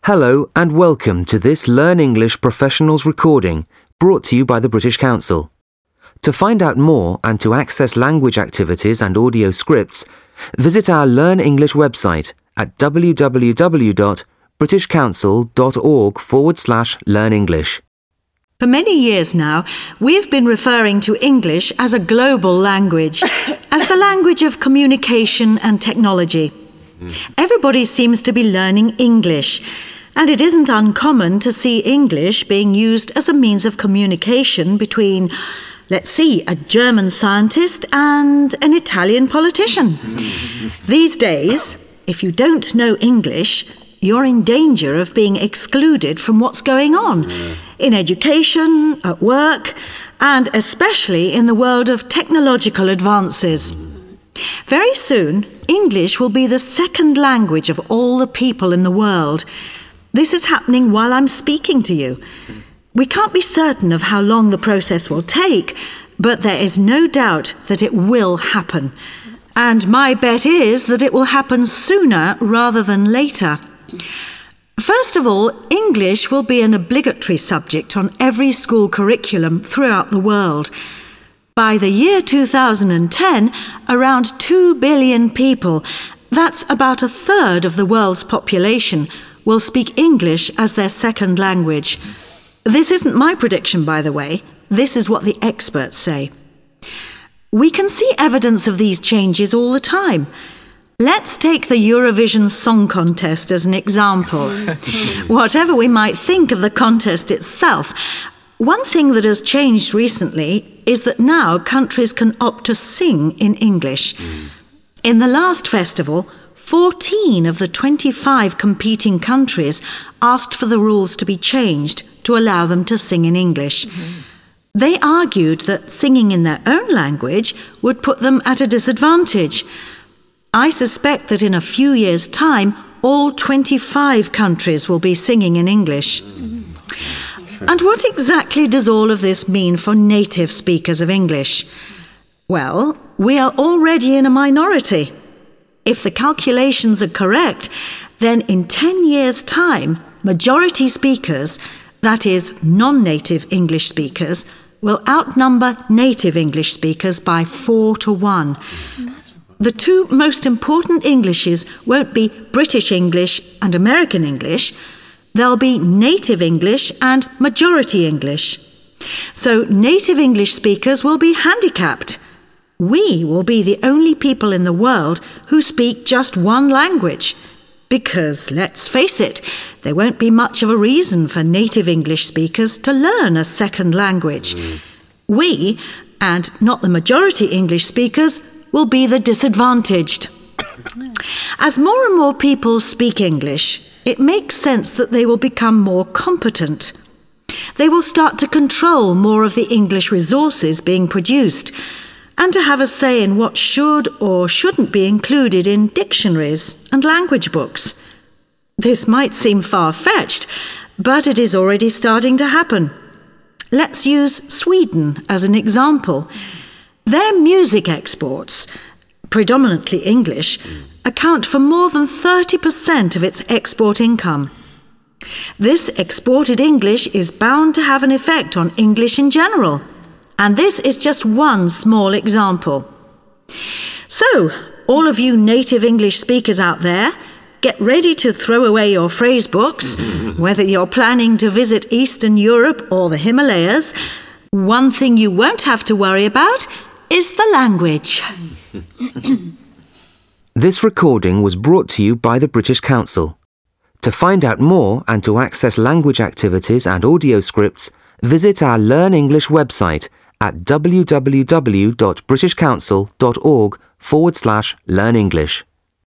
Hello and welcome to this Learn English Professionals recording brought to you by the British Council. To find out more and to access language activities and audio scripts, visit our Learn English website at www.britishcouncil.org/learnenglish. For many years now, we've been referring to English as a global language, as the language of communication and technology. Everybody seems to be learning English, and it isn't uncommon to see English being used as a means of communication between, let's see, a German scientist and an Italian politician. These days, if you don't know English, you're in danger of being excluded from what's going on in education, at work, and especially in the world of technological advances. Very soon, English will be the second language of all the people in the world. This is happening while I'm speaking to you. We can't be certain of how long the process will take, but there is no doubt that it will happen. And my bet is that it will happen sooner rather than later. First of all, English will be an obligatory subject on every school curriculum throughout the world. By the year 2010, around 2 billion people, that's about a third of the world's population, will speak English as their second language. This isn't my prediction, by the way. This is what the experts say. We can see evidence of these changes all the time. Let's take the Eurovision Song Contest as an example. Whatever we might think of the contest itself, one thing that has changed recently is that now countries can opt to sing in English. In the last festival, 14 of the 25 competing countries asked for the rules to be changed to allow them to sing in English. They argued that singing in their own language would put them at a disadvantage. I suspect that in a few years' time, all 25 countries will be singing in English. And what exactly does all of this mean for native speakers of English? Well, we are already in a minority. If the calculations are correct, then in 10 years' time, majority speakers, that is, non-native English speakers, will outnumber native English speakers by 4 to 1. The two most important Englishes won't be British English and American English. They'll be native English and majority English. So native English speakers will be handicapped. We will be the only people in the world who speak just one language. Because, let's face it, there won't be much of a reason for native English speakers to learn a second language. We, and not the majority English speakers, will be the disadvantaged. As more and more people speak English, it makes sense that they will become more competent. They will start to control more of the English resources being produced, and to have a say in what should or shouldn't be included in dictionaries and language books. This might seem far-fetched, but it is already starting to happen. Let's use Sweden as an example. Their music exports, predominantly English, account for more than 30% of its export income. This exported English is bound to have an effect on English in general. And this is just one small example. So, all of you native English speakers out there, get ready to throw away your phrase books, whether you're planning to visit Eastern Europe or the Himalayas. One thing you won't have to worry about is the language. This recording was brought to you by the British Council. To find out more and to access language activities and audio scripts, visit our Learn English website at www.britishcouncil.org/learnenglish.